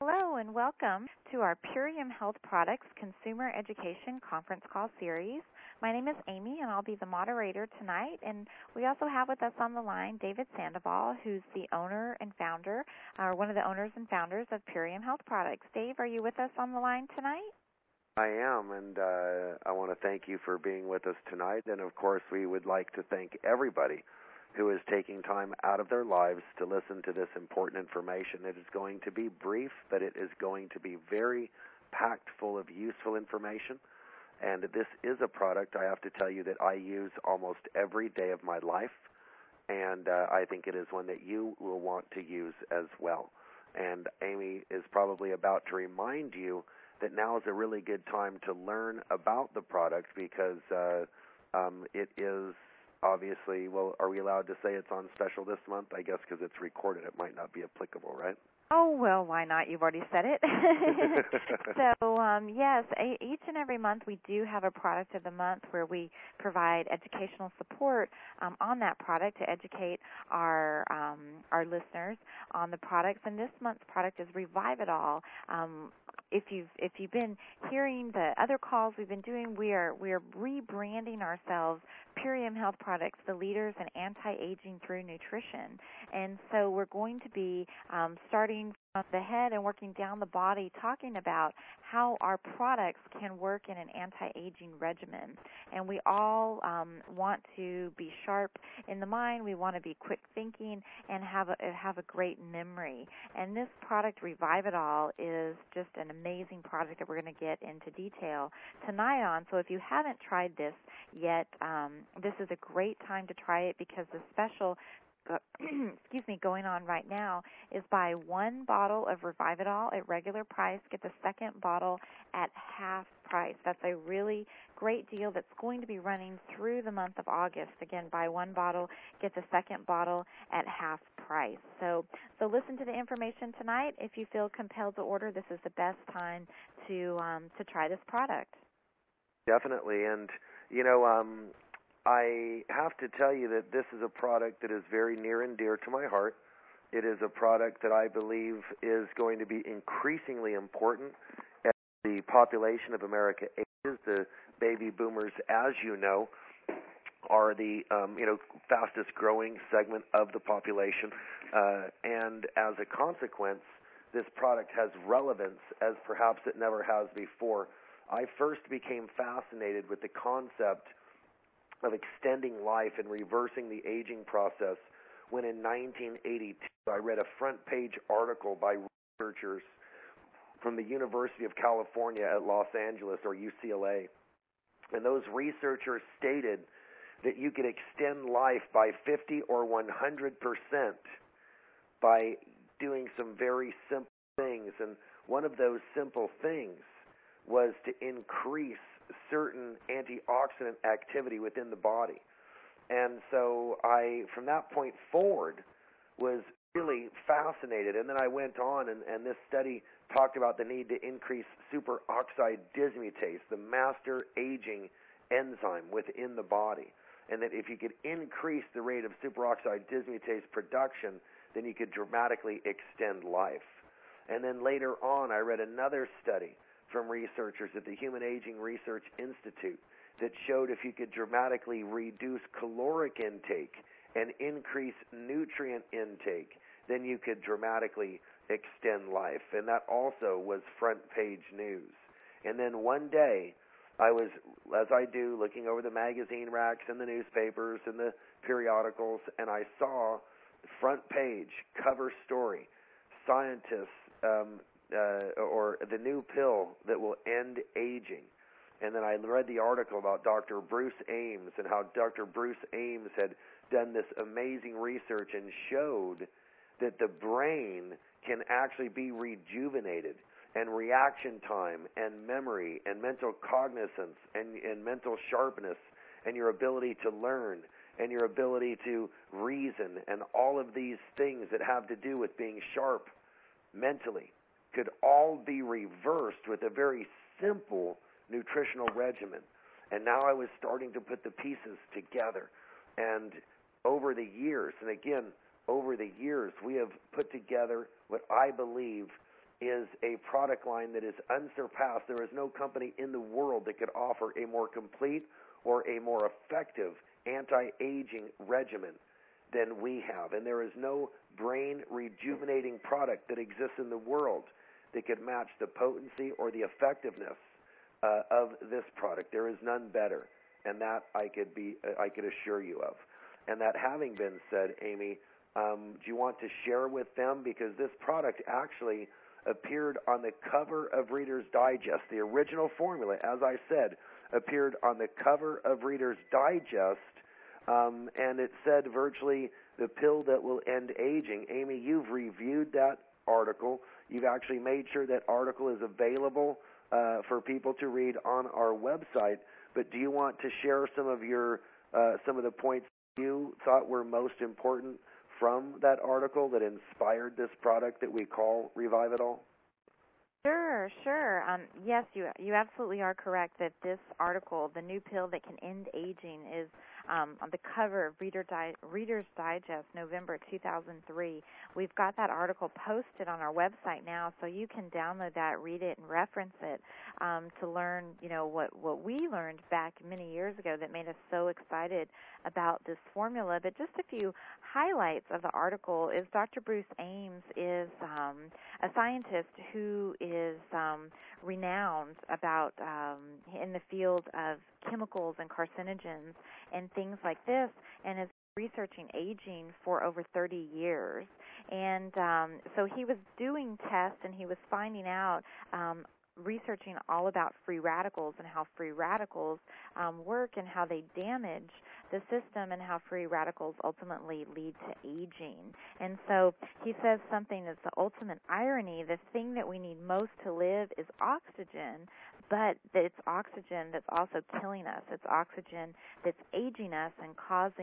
Hello and welcome to our Purium Health Products Consumer Education Conference Call Series. My name is Amy and I'll be the moderator tonight. And we also have with us on the line David Sandoval, who's the owner and founder, or one of the owners and founders of Purium Health Products. Dave, are you with us on the line tonight? I am, and I want to thank you for being with us tonight. And, of course, we would like to thank everybody who is taking time out of their lives to listen to this important information. It is going to be brief, but it is going to be very packed full of useful information. And this is a product, I have to tell you, that I use almost every day of my life, and I think it is one that you will want to use as well. And Amy is probably about to remind you that now is a really good time to learn about the product because it is obviously, well, are we allowed to say it's on special this month? I guess because it's recorded, it might not be applicable, right? Oh, well, why not? You've already said it. So, yes, each and every month we do have a product of the month where we provide educational support on that product to educate our listeners on the products. And this month's product is Revive It All. If you've been hearing the other calls we've been doing, we are rebranding ourselves Purium Health Products, the leaders in anti-aging through nutrition. And so we're going to be starting from the head and working down the body, talking about how our products can work in an anti-aging regimen. And we all want to be sharp in the mind. We want to be quick thinking and have a great memory. And this product, Revive It All, is just an amazing product that we're going to get into detail tonight on. So if you haven't tried this yet, this is a great time to try it because the special going on right now is buy one bottle of Revive It All at regular price, get the second bottle at half price. That's a really great deal that's going to be running through the month of August. Again, buy one bottle, get the second bottle at half price. So listen to the information tonight. If you feel compelled to order, this is the best time to try this product. Definitely, and I have to tell you that this is a product that is very near and dear to my heart. It is a product that I believe is going to be increasingly important as the population of America ages. The baby boomers, as you know, are the fastest growing segment of the population, and as a consequence, this product has relevance as perhaps it never has before. I first became fascinated with the concept of extending life and reversing the aging process when in 1982 I read a front-page article by researchers from the University of California at Los Angeles, or UCLA. And those researchers stated that you could extend life by 50 or 100% by doing some very simple things. And one of those simple things was to increase certain antioxidant activity within the body. And so I, from that point forward, was really fascinated. And then I went on, and this study talked about the need to increase superoxide dismutase, the master aging enzyme within the body. And that if you could increase the rate of superoxide dismutase production, then you could dramatically extend life. And then later on, I read another study from researchers at the Human Aging Research Institute that showed if you could dramatically reduce caloric intake and increase nutrient intake, then you could dramatically extend life. And that also was front page news. And then one day, I was, as I do, looking over the magazine racks and the newspapers and the periodicals, and I saw the front page, cover story, scientists, or the new pill that will end aging. And then I read the article about Dr. Bruce Ames and how Dr. Bruce Ames had done this amazing research and showed that the brain can actually be rejuvenated, and reaction time and memory and mental cognizance and mental sharpness and your ability to learn and your ability to reason and all of these things that have to do with being sharp mentally could all be reversed with a very simple nutritional regimen. And now I was starting to put the pieces together. And over the years, we have put together what I believe is a product line that is unsurpassed. There is no company in the world that could offer a more complete or a more effective anti-aging regimen than we have. And there is no brain rejuvenating product that exists in the world that could match the potency or the effectiveness of this product. There is none better, and that I could assure you of. And that having been said, Amy, do you want to share with them? Because this product actually appeared on the cover of Reader's Digest. The original formula, as I said, appeared on the cover of Reader's Digest, and it said virtually the pill that will end aging. Amy, you've reviewed that article. You've actually made sure that article is available for people to read on our website. But do you want to share some of the points you thought were most important from that article that inspired this product that we call Revive It All? Sure. Yes, you absolutely are correct that this article, The New Pill That Can End Aging, is on the cover of Reader's Digest, November 2003. We've got that article posted on our website now, so you can download that, read it, and reference it to learn, what we learned back many years ago that made us so excited about this formula. But just a few highlights of the article is Dr. Bruce Ames is a scientist who is renowned about in the field of chemicals and carcinogens and things like this, and is researching aging for over 30 years. And so he was doing tests, and he was finding out, researching all about free radicals and how free radicals work and how they damage the system and how free radicals ultimately lead to aging. And so he says something that's the ultimate irony. The thing that we need most to live is oxygen, but it's oxygen that's also killing us. It's oxygen that's aging us and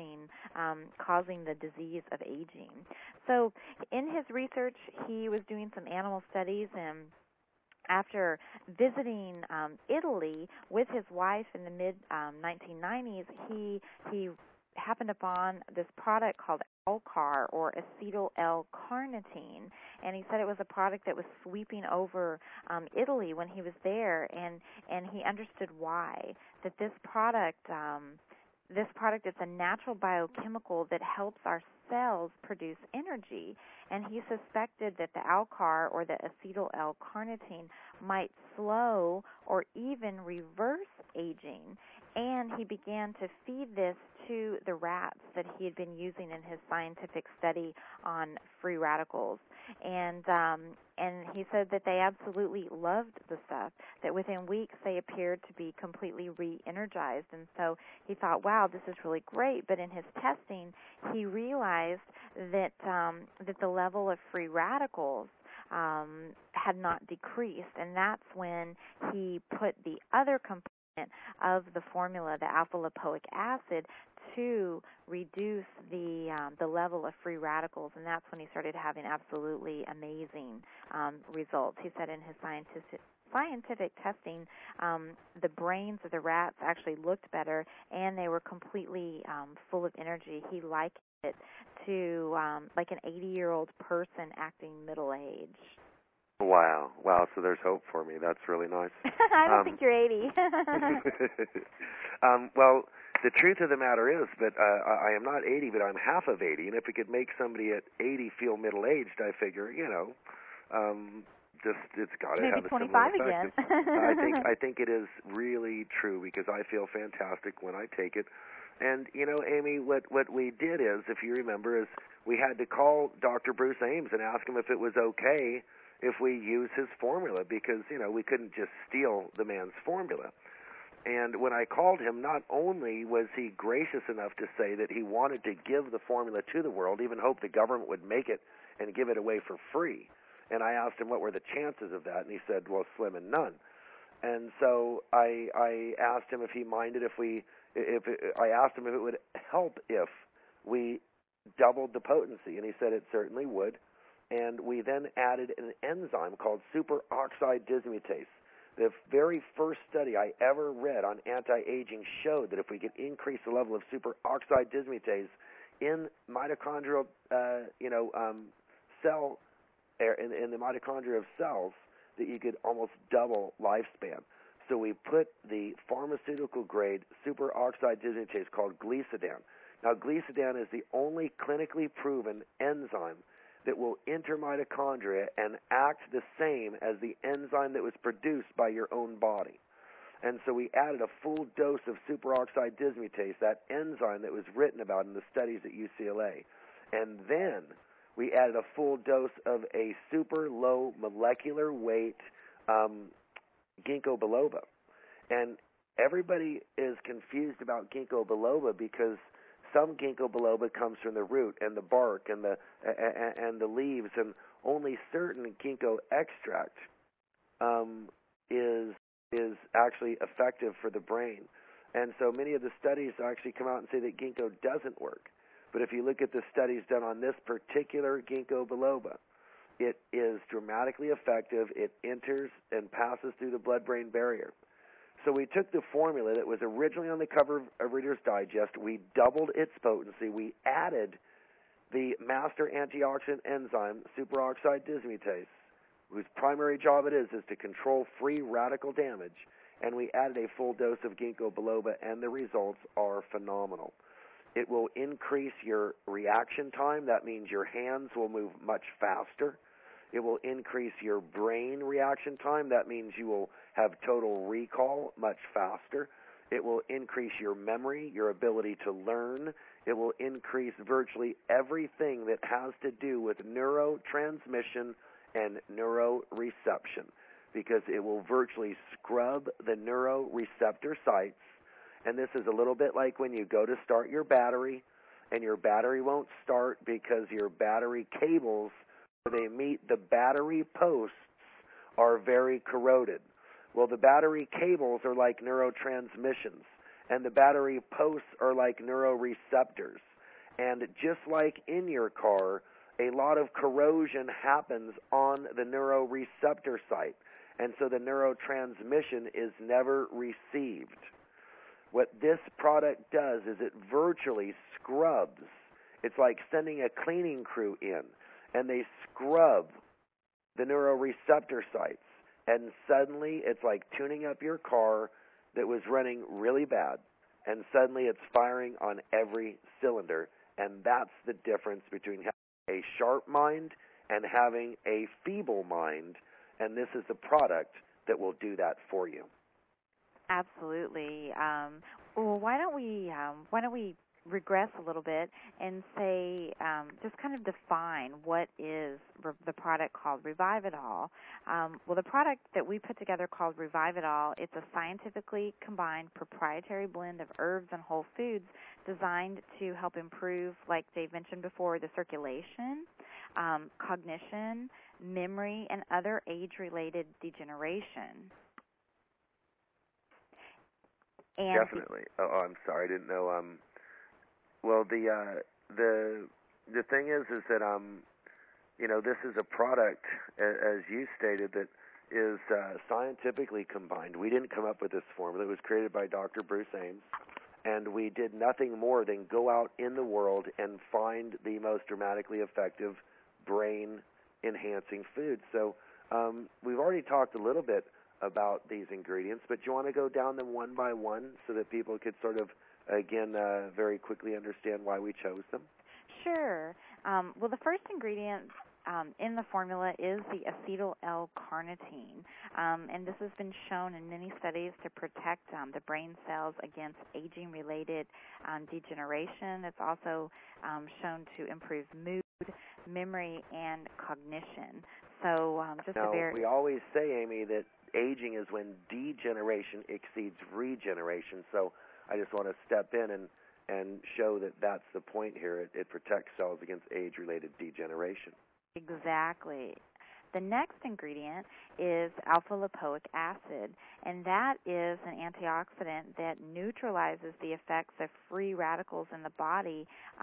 causing the disease of aging. So in his research, he was doing some animal studies, and after visiting Italy with his wife in the mid-1990s, he happened upon this product called Alcar, or acetyl L-carnitine, and he said it was a product that was sweeping over Italy when he was there, and he understood why. That this product is a natural biochemical that helps our cells produce energy, and he suspected that the Alcar, or the acetyl L-carnitine, might slow or even reverse aging, and he began to feed this to the rats that he had been using in his scientific study on free radicals. And he said that they absolutely loved the stuff, that within weeks they appeared to be completely re-energized. And so he thought, wow, this is really great. But in his testing, he realized that the level of free radicals had not decreased. And that's when he put the other component of the formula, the alpha-lipoic acid, to reduce the level of free radicals, and that's when he started having absolutely amazing results. He said in his scientific testing, the brains of the rats actually looked better, and they were completely full of energy. He likened it to like an 80-year-old person acting middle-aged. Wow. So there's hope for me. That's really nice. I don't think you're 80. Well, the truth of the matter is that I am not 80, but I'm half of 80, and if it could make somebody at 80 feel middle-aged, I figure, it's got to have a similar effect. Maybe 25 again. I think it is really true, because I feel fantastic when I take it. And, Amy, what we did is, if you remember, is we had to call Dr. Bruce Ames and ask him if it was okay if we use his formula, because, we couldn't just steal the man's formula. And when I called him, not only was he gracious enough to say that he wanted to give the formula to the world, even hoped the government would make it and give it away for free. And I asked him what were the chances of that, and he said, well, slim and none. And so I asked him if he minded I asked him if it would help if we doubled the potency, and he said it certainly would. And we then added an enzyme called superoxide dismutase. The very first study I ever read on anti-aging showed that if we could increase the level of superoxide dismutase in mitochondrial, cell in the mitochondria of cells that you could almost double lifespan. So we put the pharmaceutical-grade superoxide dismutase called glisadin. Now, glisadin is the only clinically proven enzyme that will enter mitochondria and act the same as the enzyme that was produced by your own body. And so we added a full dose of superoxide dismutase, that enzyme that was written about in the studies at UCLA. And then we added a full dose of a super low molecular weight ginkgo biloba. And everybody is confused about ginkgo biloba because some ginkgo biloba comes from the root and the bark and the leaves, and only certain ginkgo extract is actually effective for the brain. And so many of the studies actually come out and say that ginkgo doesn't work. But if you look at the studies done on this particular ginkgo biloba, it is dramatically effective. It enters and passes through the blood-brain barrier. So we took the formula that was originally on the cover of Reader's Digest. We doubled its potency. We added the master antioxidant enzyme, superoxide dismutase, whose primary job it is to control free radical damage. And we added a full dose of ginkgo biloba, and the results are phenomenal. It will increase your reaction time. That means your hands will move much faster. It will increase your brain reaction time. That means you will have total recall much faster. It will increase your memory, your ability to learn. It will increase virtually everything that has to do with neurotransmission and neuroreception, because it will virtually scrub the neuroreceptor sites. And this is a little bit like when you go to start your battery, and your battery won't start because your battery cables where they meet the battery posts are very corroded. Well, the battery cables are like neurotransmissions, and the battery posts are like neuroreceptors. And just like in your car, a lot of corrosion happens on the neuroreceptor site, and so the neurotransmission is never received. What this product does is it virtually scrubs. It's like sending a cleaning crew in, and they scrub the neuroreceptor sites, and suddenly it's like tuning up your car that was running really bad, and suddenly it's firing on every cylinder. And that's the difference between having a sharp mind and having a feeble mind, and this is the product that will do that for you. Absolutely. Well, why don't we regress a little bit and say, just kind of define what is the product called Revividol. Well, the product that we put together called Revividol, it's a scientifically combined proprietary blend of herbs and whole foods designed to help improve, like Dave mentioned before, the circulation, cognition, memory, and other age-related degeneration. And definitely. Oh, I'm sorry, I didn't know. Well, the thing is that this is a product, as you stated, that is scientifically combined. We didn't come up with this formula. It was created by Dr. Bruce Ames, and we did nothing more than go out in the world and find the most dramatically effective brain-enhancing foods. So we've already talked a little bit about these ingredients, but do you want to go down them one by one so that people could sort of, again, very quickly understand why we chose them? Sure. Well, the first ingredient in the formula is the acetyl L-carnitine, and this has been shown in many studies to protect the brain cells against aging-related degeneration. It's also shown to improve mood, memory, and cognition. So we always say, Amy, that aging is when degeneration exceeds regeneration. So I just want to step in and show that that's the point here. It protects cells against age-related degeneration. Exactly. The next ingredient is alpha-lipoic acid, and that is an antioxidant that neutralizes the effects of free radicals in the body,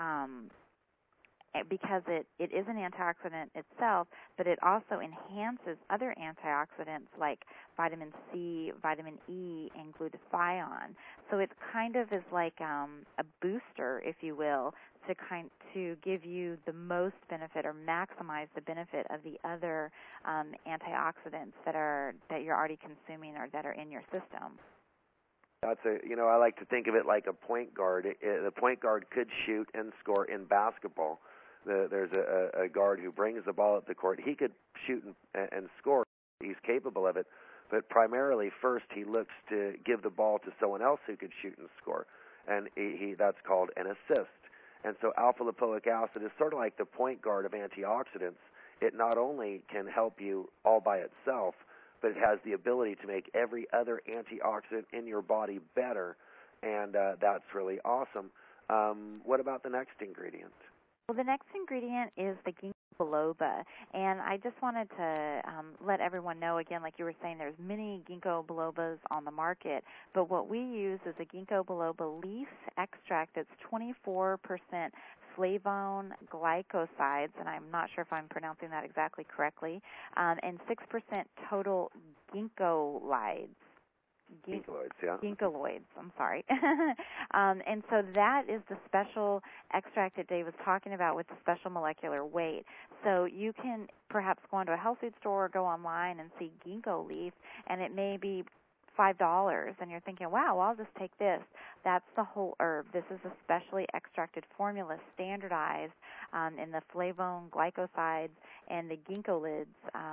because it is an antioxidant itself, but it also enhances other antioxidants like vitamin C, vitamin E, and glutathione. So it kind of is like a booster, if you will, to give you the most benefit or maximize the benefit of the other antioxidants that you're already consuming or that are in your system. That's I like to think of it like a point guard. The point guard could shoot and score in basketball. There's a guard who brings the ball up the court. He could shoot and score. He's capable of it. But primarily, first, he looks to give the ball to someone else who could shoot and score. And that's called an assist. And so alpha-lipoic acid is sort of like the point guard of antioxidants. It not only can help you all by itself, but it has the ability to make every other antioxidant in your body better, and that's really awesome. What about the next ingredient? Well, the next ingredient is the ginkgo biloba, and I just wanted to let everyone know, again, like you were saying, there's many ginkgo bilobas on the market, but what we use is a ginkgo biloba leaf extract that's 24% flavone glycosides, and I'm not sure if I'm pronouncing that exactly correctly, and 6% total ginkgolides. Ginkgoloids, yeah. Ginkgoloids, I'm sorry. And so that is the special extract that Dave was talking about with the special molecular weight. So you can perhaps go into a health food store or go online and see ginkgo leaf, and it may be $5, and you're thinking, wow, well, I'll just take this. That's the whole herb. This is a specially extracted formula, standardized in the flavone glycosides and the ginkgolids.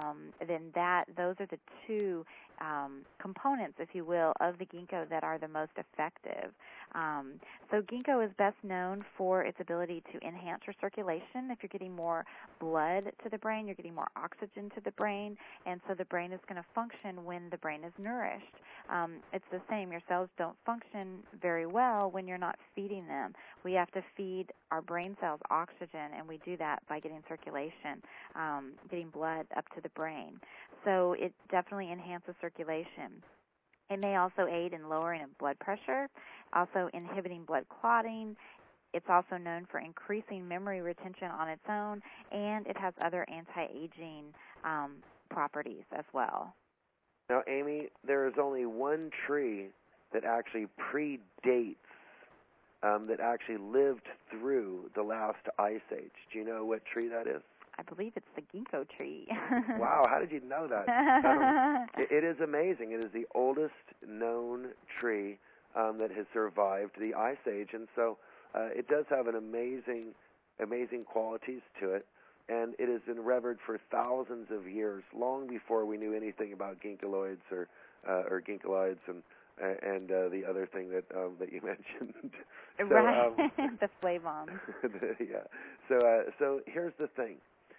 Those are the two components, if you will, of the ginkgo that are the most effective. So ginkgo is best known for its ability to enhance your circulation. If you're getting more blood to the brain, you're getting more oxygen to the brain, and so the brain is going to function when the brain is nourished. It's the same. Your cells don't function very well when you're not feeding them. We have to feed our brain cells oxygen, and we do that by getting circulation, getting blood up to the brain. So it definitely enhances circulation. It may also aid in lowering of blood pressure, also inhibiting blood clotting. It's also known for increasing memory retention on its own, and it has other anti-aging properties as well. Now, Amy, there is only one tree that actually predates, that actually lived through the last ice age. Do you know what tree that is? I believe it's the ginkgo tree. Wow, how did you know that? It is amazing. It is the oldest known tree that has survived the ice age, and so it does have an amazing qualities to it, and it has been revered for thousands of years, long before we knew anything about ginkgoloids or ginkgolides and the other thing that you mentioned. So, right, the flavons. Yeah. So here's the thing.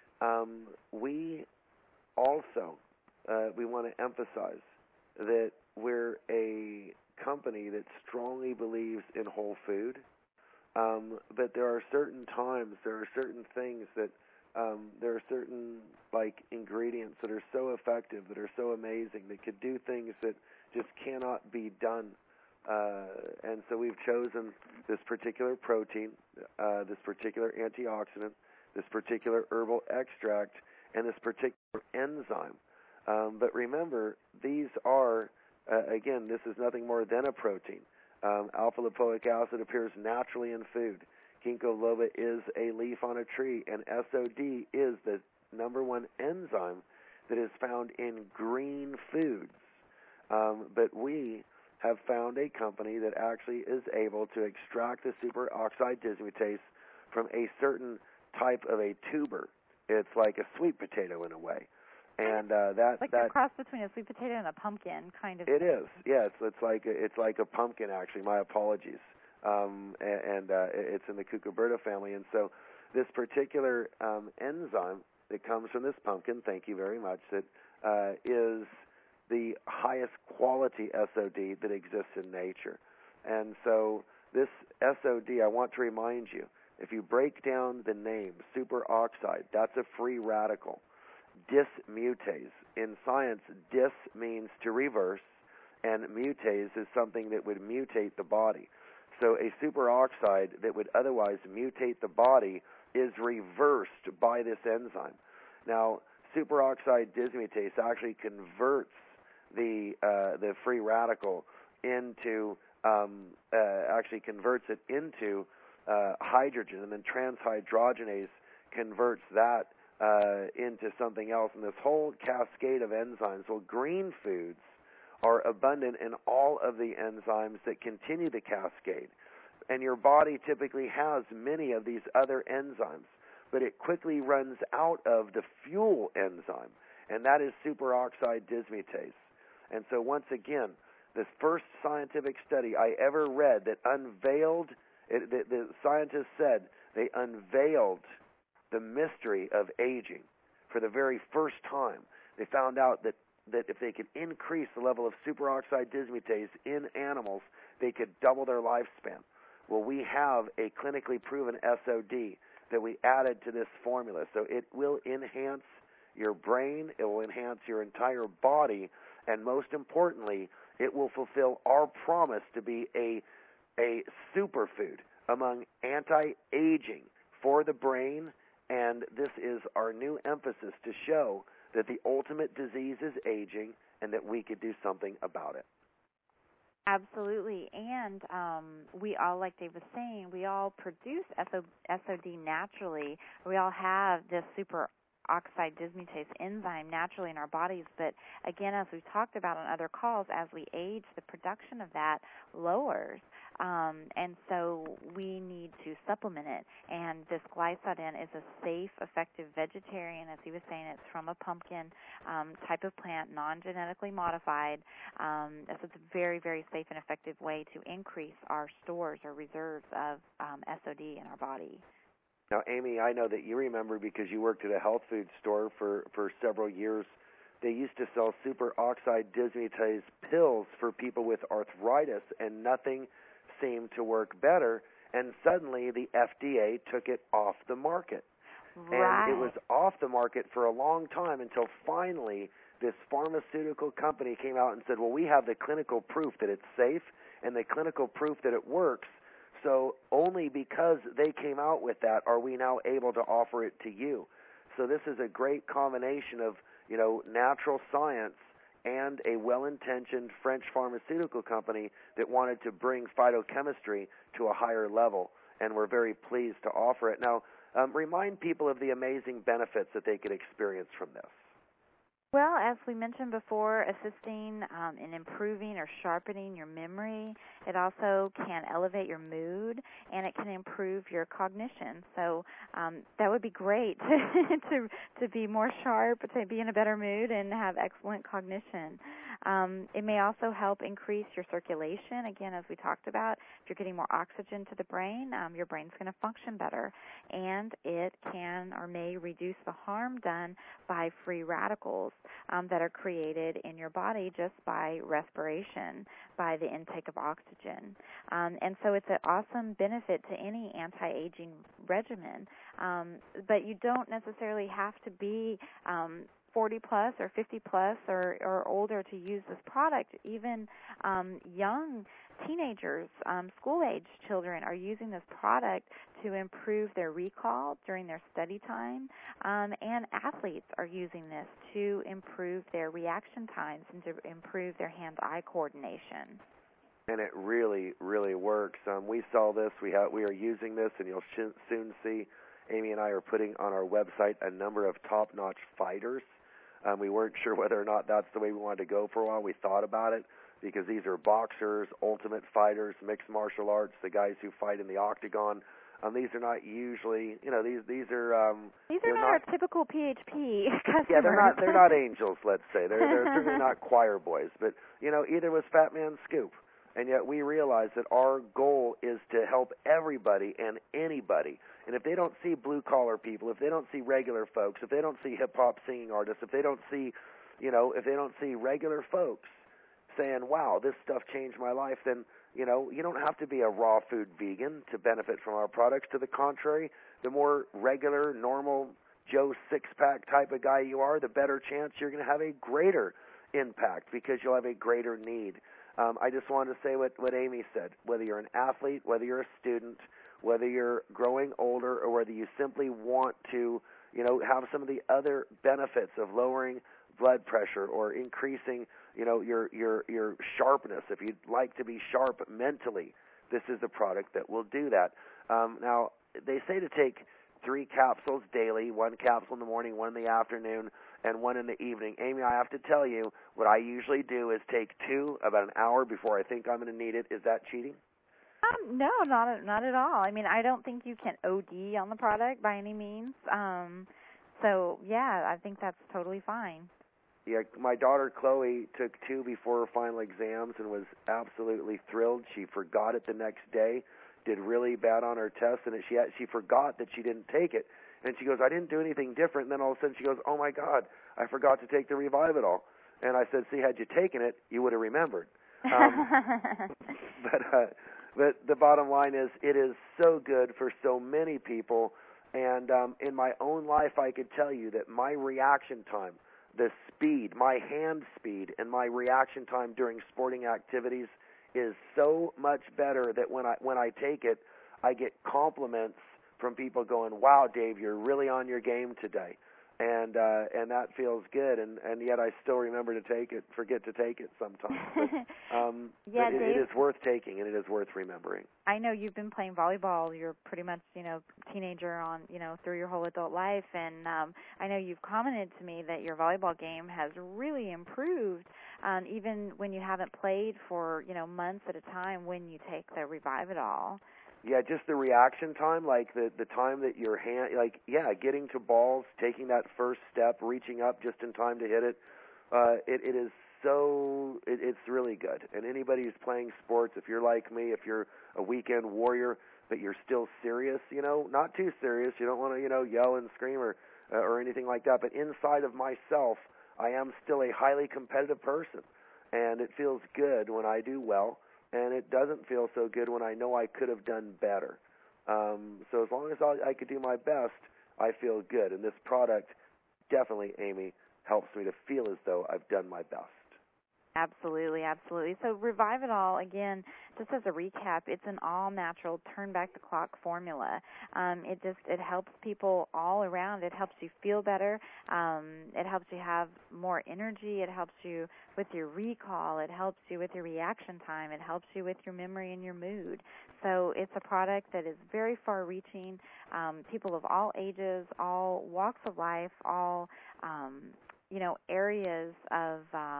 We also we want to emphasize that we're a company that strongly believes in whole food, but there are certain times, there are certain things that there are certain ingredients that are so effective, that are so amazing, that could do things that just cannot be done. And so we've chosen this particular protein, this particular antioxidant, this particular herbal extract, and this particular enzyme. But remember, these are, again, this is nothing more than a protein. Alpha-lipoic acid appears naturally in food. Ginkgo biloba is a leaf on a tree, and SOD is the number one enzyme that is found in green foods. But we have found a company that actually is able to extract the superoxide dismutase from a certain type of a tuber. It's like a sweet potato in a way, and a cross between a sweet potato and a pumpkin, kind of. It is, yes. It's like a pumpkin, actually. My apologies. And it's in the Cucuberta family, and so this particular enzyme that comes from this pumpkin, thank you very much, that is the highest quality SOD that exists in nature. And so this SOD, I want to remind you, if you break down the name superoxide, that's a free radical. Dismutase. In science, dis means to reverse, and mutase is something that would mutate the body. So a superoxide that would otherwise mutate the body is reversed by this enzyme. Now, superoxide dismutase actually converts the free radical into hydrogen, and then transhydrogenase converts that into something else, and this whole cascade of enzymes. Well, green foods are abundant in all of the enzymes that continue the cascade, and your body typically has many of these other enzymes, but it quickly runs out of the fuel enzyme, and that is superoxide dismutase. And so once again, this first scientific study I ever read that unveiled, the scientists said they unveiled the mystery of aging for the very first time. They found out that if they could increase the level of superoxide dismutase in animals, they could double their lifespan. Well, we have a clinically proven SOD that we added to this formula. So it will enhance your brain, it will enhance your entire body, and most importantly, it will fulfill our promise to be a superfood among anti-aging for the brain. And this is our new emphasis to show that the ultimate disease is aging and that we could do something about it. Absolutely. And we all, like Dave was saying, we all produce SOD naturally. We all have this superoxide dismutase enzyme naturally in our bodies. But again, as we've talked about on other calls, as we age, the production of that lowers. And so we need to supplement it. And this Glycodin is a safe, effective vegetarian. As he was saying, it's from a pumpkin type of plant, non-genetically modified. So it's a very, very safe and effective way to increase our stores or reserves of SOD in our body. Now, Amy, I know that you remember because you worked at a health food store for several years. They used to sell superoxide dismutase pills for people with arthritis, and nothing seemed to work better, and suddenly the FDA took it off the market. Right. And it was off the market for a long time until finally this pharmaceutical company came out and said, well, we have the clinical proof that it's safe and the clinical proof that it works, so only because they came out with that are we now able to offer it to you. So this is a great combination of, natural science and a well-intentioned French pharmaceutical company that wanted to bring phytochemistry to a higher level, and we're very pleased to offer it. Now, remind people of the amazing benefits that they could experience from this. Well, as we mentioned before, assisting in improving or sharpening your memory. It also can elevate your mood, and it can improve your cognition. So that would be great to be more sharp, to be in a better mood, and have excellent cognition. It may also help increase your circulation. Again, as we talked about, if you're getting more oxygen to the brain, your brain's going to function better. And it can or may reduce the harm done by free radicals that are created in your body just by respiration, by the intake of oxygen. And so it's an awesome benefit to any anti-aging regimen. But you don't necessarily have to be 40 plus or 50 plus or older to use this product. Even young teenagers, school-age children are using this product to improve their recall during their study time, and athletes are using this to improve their reaction times and to improve their hand-eye coordination. And it really, really works. We saw this. We are using this, and you'll soon see Amy and I are putting on our website a number of top-notch fighters. We weren't sure whether or not that's the way we wanted to go for a while. We thought about it because these are boxers, ultimate fighters, mixed martial arts, the guys who fight in the octagon. These are not usually, these are these are not our typical PHP customers. Yeah, they're not angels, let's say. They're certainly not choir boys, but either was Fat Man Scoop. And yet we realize that our goal is to help everybody and anybody. And if they don't see blue-collar people, if they don't see regular folks, if they don't see hip-hop singing artists, if they don't see, if they don't see regular folks saying, wow, this stuff changed my life, then, you don't have to be a raw food vegan to benefit from our products. To the contrary, the more regular, normal Joe six-pack type of guy you are, the better chance you're going to have a greater impact because you'll have a greater need. I just wanted to say what Amy said. Whether you're an athlete, whether you're a student, whether you're growing older, or whether you simply want to, have some of the other benefits of lowering blood pressure or increasing, your sharpness. If you'd like to be sharp mentally, this is a product that will do that. Now, they say to take 3 capsules daily, 1 capsule in the morning, 1 in the afternoon, and 1 in the evening. Amy, I have to tell you, what I usually do is take 2 about an hour before I think I'm going to need it. Is that cheating? No, not at all. I mean, I don't think you can OD on the product by any means. So, yeah, I think that's totally fine. Yeah, my daughter Chloe took 2 before her final exams and was absolutely thrilled. She forgot it the next day, did really bad on her test, and she forgot that she didn't take it. And she goes, I didn't do anything different. And then all of a sudden she goes, oh, my God, I forgot to take the Revividol. And I said, see, had you taken it, you would have remembered. But the bottom line is it is so good for so many people. And in my own life, I could tell you that my reaction time, the speed, my hand speed, and my reaction time during sporting activities is so much better that when I take it, I get compliments from people going, "Wow, Dave, you're really on your game today," and that feels good. And yet I still remember to take it, forget to take it sometimes. But, yeah, but Dave, it is worth taking, and it is worth remembering. I know you've been playing volleyball. You're pretty much, teenager on, through your whole adult life. And I know you've commented to me that your volleyball game has really improved, even when you haven't played for, months at a time when you take the Revividol. Yeah, just the reaction time, like the time that your hand, getting to balls, taking that first step, reaching up just in time to hit it, it is so, it's really good. And anybody who's playing sports, if you're like me, if you're a weekend warrior, but you're still serious, not too serious, you don't want to, yell and scream or anything like that, but inside of myself, I am still a highly competitive person, and it feels good when I do well. And it doesn't feel so good when I know I could have done better. So as long as I could do my best, I feel good. And this product definitely, Amy, helps me to feel as though I've done my best. Absolutely, absolutely. So Revividol, again, just as a recap, it's an all-natural, turn-back-the-clock formula. It helps people all around. It helps you feel better. It helps you have more energy. It helps you with your recall. It helps you with your reaction time. It helps you with your memory and your mood. So it's a product that is very far-reaching. People of all ages, all walks of life, all, areas of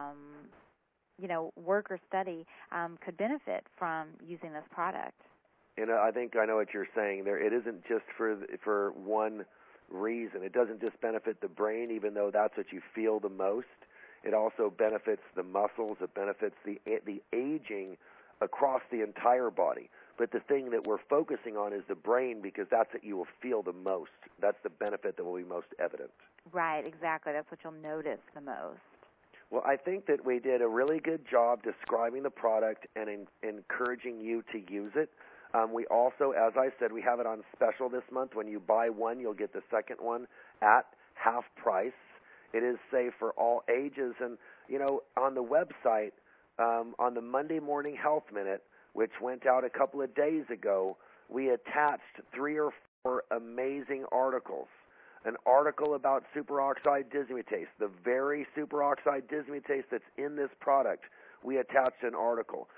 work or study could benefit from using this product. And I think I know what you're saying there. It isn't just for one reason. It doesn't just benefit the brain, even though that's what you feel the most. It also benefits the muscles. It benefits the aging across the entire body. But the thing that we're focusing on is the brain, because that's what you will feel the most. That's the benefit that will be most evident. Right, exactly. That's what you'll notice the most. Well, I think that we did a really good job describing the product and encouraging you to use it. We also, as I said, we have it on special this month. When you buy one, you'll get the second one at half price. It is safe for all ages. And, on the website, on the Monday Morning Health Minute, which went out a couple of days ago, we attached 3 or 4 amazing articles. An article about superoxide dismutase, the very superoxide dismutase that's in this product. We attached an article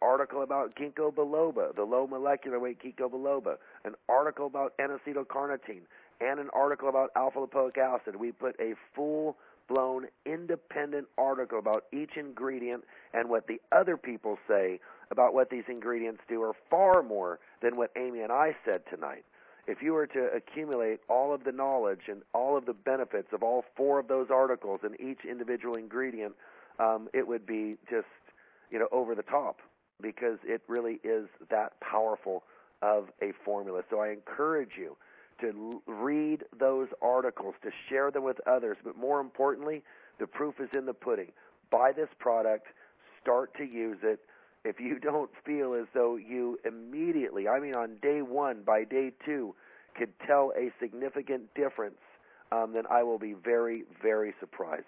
about ginkgo biloba, the low molecular weight ginkgo biloba, an article about N-acetylcarnitine, and an article about alpha-lipoic acid. We put a full-blown independent article about each ingredient, and what the other people say about what these ingredients do are far more than what Amy and I said tonight. If you were to accumulate all of the knowledge and all of the benefits of all 4 of those articles and each individual ingredient, it would be just, over the top, because it really is that powerful of a formula. So I encourage you to read those articles, to share them with others, but more importantly, the proof is in the pudding. Buy this product, start to use it. If you don't feel as though you immediately, on day 1, by day 2, could tell a significant difference, then I will be very, very surprised.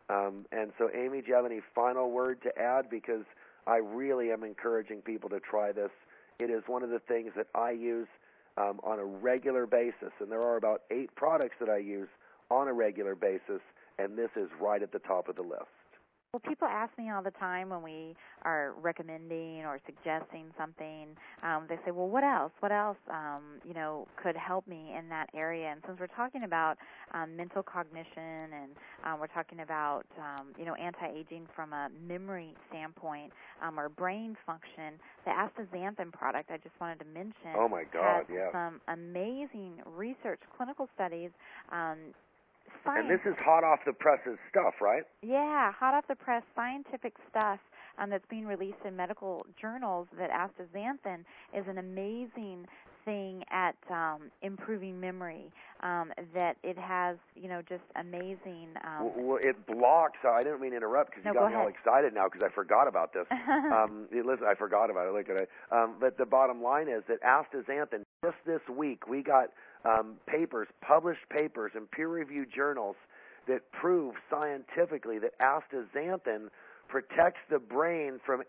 And so, Amy, do you have any final word to add? Because I really am encouraging people to try this. It is one of the things that I use on a regular basis, and there are about 8 products that I use on a regular basis, and this is right at the top of the list. Well, people ask me all the time when we are recommending or suggesting something. They say, "Well, what else? What else, could help me in that area?" And since we're talking about mental cognition and we're talking about, anti-aging from a memory standpoint or brain function, the astaxanthin product I just wanted to mention Oh my God, has some amazing research, clinical studies. And this is hot off the presses stuff, right? Yeah, hot off the press scientific stuff that's being released in medical journals that astaxanthin is an amazing thing at improving memory, that it has, just amazing... Well, it blocks... I didn't mean to interrupt because you got me all excited now because I forgot about this. Listen, I forgot about it. Look at it. But the bottom line is that astaxanthin, just this week, we got published papers in peer-reviewed journals that prove scientifically that astaxanthin protects the brain from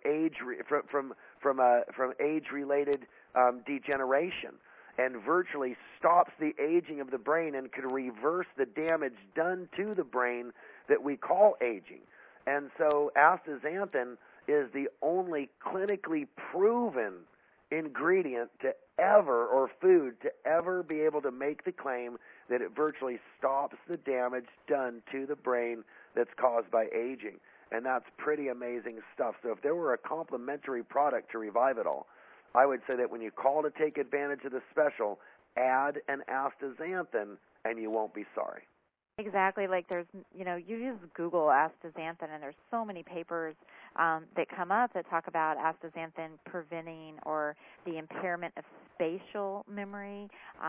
age-related degeneration, and virtually stops the aging of the brain and can reverse the damage done to the brain that we call aging. And so astaxanthin is the only clinically proven ingredient to ever, or food to ever be able to make the claim that it virtually stops the damage done to the brain that's caused by aging. And that's pretty amazing stuff. So if there were a complementary product to Revivital, I would say that when you call to take advantage of the special, add an astaxanthin and you won't be sorry. Exactly. Like there's, you just Google astaxanthin and there's so many papers that come up that talk about astaxanthin preventing or the impairment of spatial memory,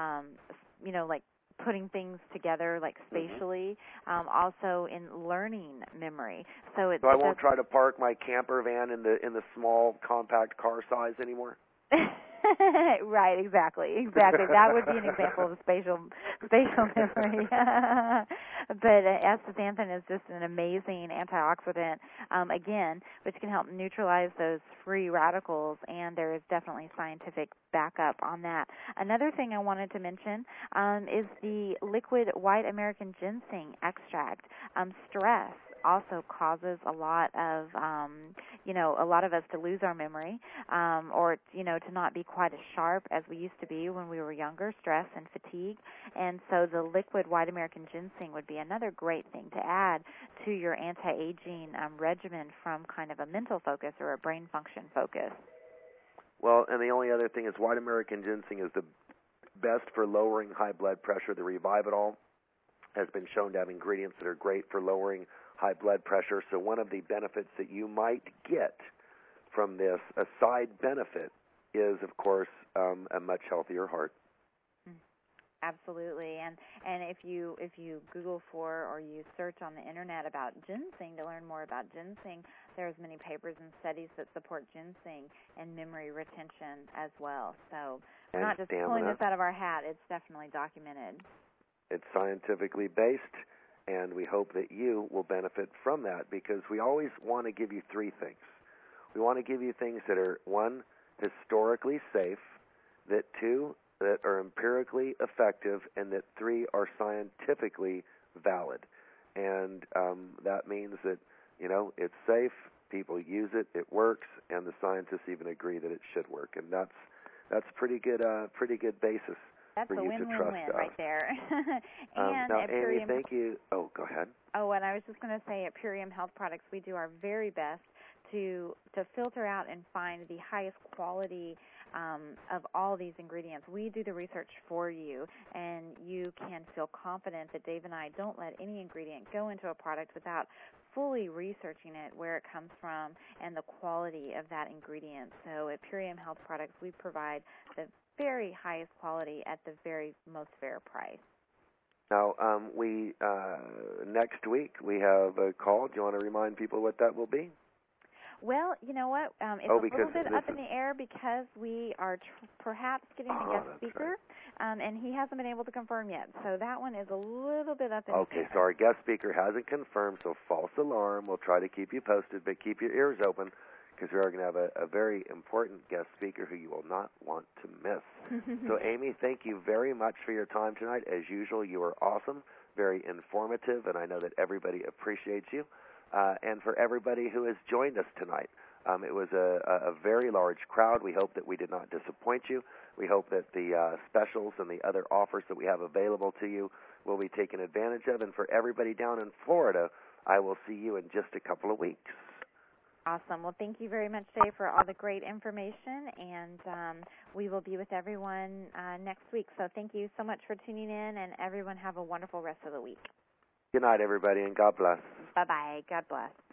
like putting things together like spatially, also in learning memory. So I won't try to park my camper van in the small compact car size anymore. Right, exactly. That would be an example of spatial memory. But astaxanthin is just an amazing antioxidant, again, which can help neutralize those free radicals, and there is definitely scientific backup on that. Another thing I wanted to mention is the liquid white American ginseng extract. Stress also causes a lot of us to lose our memory, or to not be quite as sharp as we used to be when we were younger, stress and fatigue. And so the liquid white American ginseng would be another great thing to add to your anti-aging regimen from kind of a mental focus or a brain function focus. Well, and the only other thing is white American ginseng is the best for lowering high blood pressure. The Revivital has been shown to have ingredients that are great for lowering high blood pressure. So one of the benefits that you might get from this, a side benefit, is, of course, a much healthier heart. Absolutely, and if you Google for or you search on the internet about ginseng to learn more about ginseng, there's many papers and studies that support ginseng and memory retention as well. So we're not just pulling this out of our hat; it's definitely documented. It's scientifically based, and we hope that you will benefit from that, because we always want to give you three things. We want to give you things that are, one, historically safe, that two, that are empirically effective, and that three, are scientifically valid. And that means that, it's safe, people use it, it works, and the scientists even agree that it should work. And that's pretty good basis. That's for a you win-win-win to trust us. right there. And now, Amy, thank you. Oh, go ahead. Oh, and I was just going to say, at Purium Health Products, we do our very best to filter out and find the highest quality of all these ingredients. We do the research for you, and you can feel confident that Dave and I don't let any ingredient go into a product without fully researching it, where it comes from, and the quality of that ingredient. So at Purium Health Products, we provide the very highest quality at the very most fair price. Now, we next week we have a call. Do you want to remind people what that will be? Well, you know what? It's a little bit up in the air because we are perhaps getting a guest speaker, right. And he hasn't been able to confirm yet. So that one is a little bit up in the air. Okay, so our guest speaker hasn't confirmed, so false alarm. We'll try to keep you posted, but keep your ears open, because we are going to have a very important guest speaker who you will not want to miss. So, Amy, thank you very much for your time tonight. As usual, you are awesome, very informative, and I know that everybody appreciates you. and for everybody who has joined us tonight. It was a very large crowd. We hope that we did not disappoint you. We hope that the specials and the other offers that we have available to you will be taken advantage of. And for everybody down in Florida, I will see you in just a couple of weeks. Awesome. Well, thank you very much, Dave, for all the great information, and we will be with everyone next week. So thank you so much for tuning in, and everyone have a wonderful rest of the week. Good night, everybody, and God bless. Bye-bye. God bless.